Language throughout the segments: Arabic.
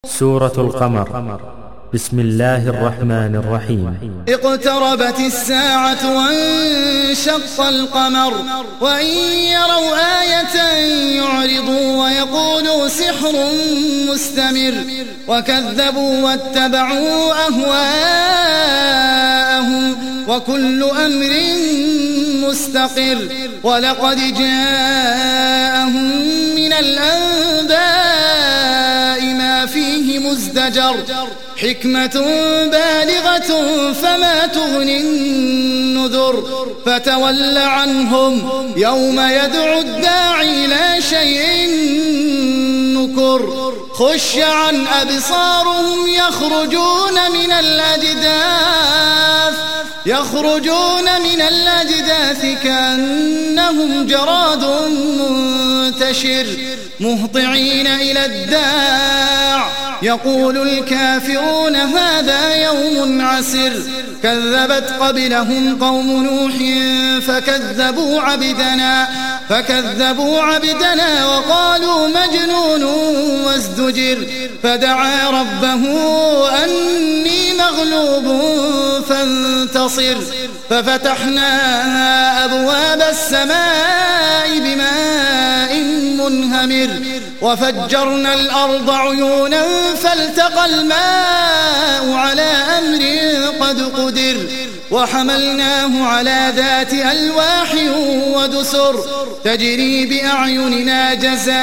سورة القمر. بسم الله الرحمن الرحيم. اقتربت الساعة وانشق القمر وإن يروا آية يعرضوا ويقولوا سحر مستمر وكذبوا واتبعوا أهواءهم وكل أمر مستقر ولقد جاءهم من الأنباء ما فيه مزدجر حكمة بالغة فما تغني النذر فتول عنهم يوم يدعو الداعي لا شيء نكر خش عن أبصارهم يخرجون من الأجداث كأنهم جراد منتشر مهطعين إلى الداع يقول الكافرون هذا يوم عسر كذبت قبلهم قوم نوح فكذبوا عبدنا وقالوا مجنون وازدجر فدعا ربه أني مغلوب فانتصر ففتحنا أبواب السماء بماء منهمر وفجرنا الأرض عيونا فالتقى الماء على أمر قد قدر وحملناه على ذات ألواح ودسر تجري بأعيننا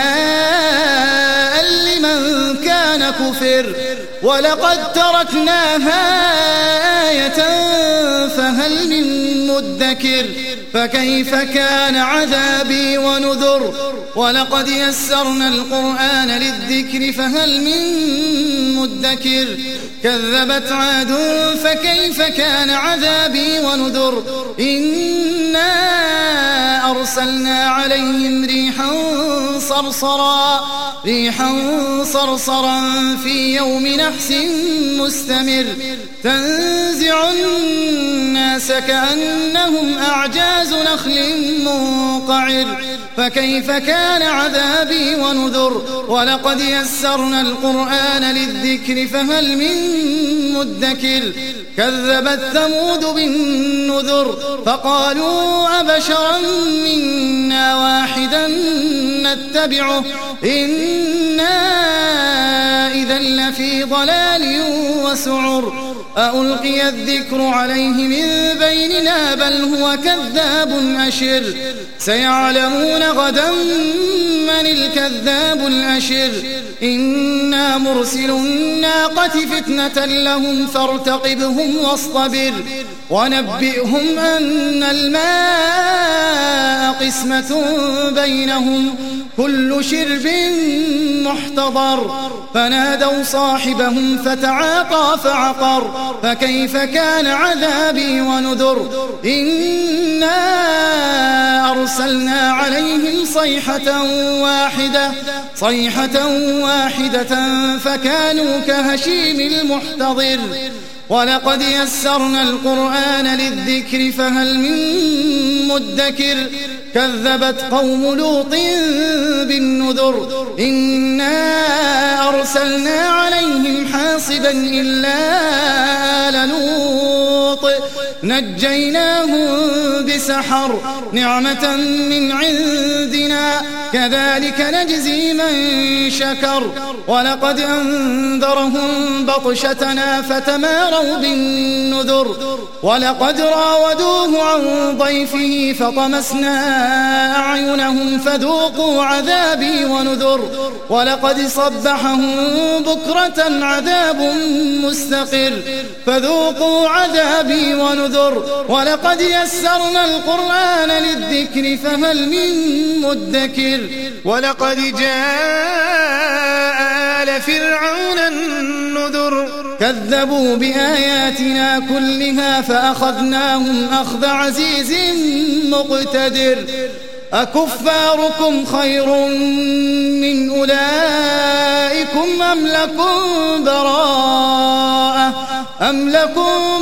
جزاء لمن كان كفر ولقد تركناها آية فهل من مدكر فكيف كان عذابي ونذر ولقد يسرنا القرآن للذكر فهل من مدكر كذبت عاد فكيف كان عذابي ونذر إنا أرسلنا عليهم ريحا صرصرا في يوم نحس مستمر تنزع الناس كأنهم أعجاز نخل منقعر فكيف كان عذابي ونذر ولقد يسرنا القرآن للذكر فهل من مدكر كذبت ثمود بالنذر فقالوا أبشرا منا واحدا نتبعه إنا إذا لفي ضلال وسعر ألقي الذكر عليه من بيننا بل هو كذاب أشر سيعلمون غدا من الكذاب الأشر إنا مرسل الناقة فتنة لهم فارتقبهم واصطبر ونبئهم أن الماء قسمة بينهم كل شرب محتضر فنادوا صاحبهم فتعاطى فعقر فكيف كان عذابي ونذر إنا أرسلنا عليهم صيحة واحدة فكانوا كهشيم المحتضر ولقد يسرنا القرآن للذكر فهل من مدكر كذبت قوم لوط بالنذر إنا أرسلنا عليهم حاصبا إلا آل لوط نجيناهم بسحر نعمة من عندنا كذلك نجزي من شكر ولقد أنذرهم بطشتنا فتماروا بالنذر ولقد راودوه عن ضيفه فطمسنا أعينهم فذوقوا عذابي ونذر ولقد صبحهم بكرة عذاب مستقر فذوقوا عذابي ونذر ولقد يسرنا القرآن للذكر فهل من مدكر ولقد جاء آل فرعون النذر كذبوا بآياتنا كلها فأخذناهم أخذ عزيز مقتدر أكفاركم خير من أولئكم أم لكم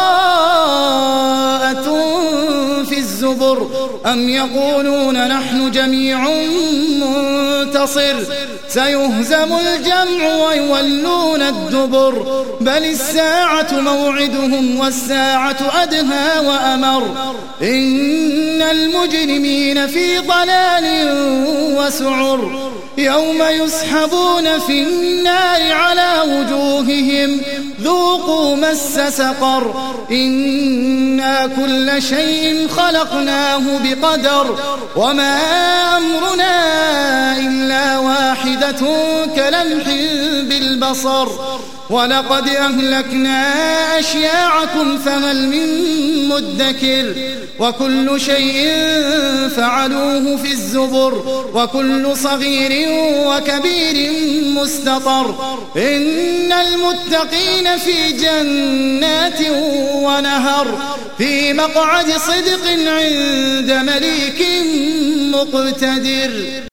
براءة في الزبر أم يقولون نحن جميع منتصر سيهزم الجمع ويولون الدبر بل الساعة موعدهم والساعة أدهى وأمر إن المجرمين في ضلال وسعر يوم يسحبون في النار على وجوههم ذوقوا مس سقر إنا كل شيء خلقناه بقدر وما أمرنا إلا واحدة كلمح بالبصر ولقد أهلكنا أشياعكم فهل من مدكر وكل شيء فعلوه في الزبر وكل صغير وكبير مستطر إن المتقين في جنات ونهر في مقعد صدق عند مليك مقتدر.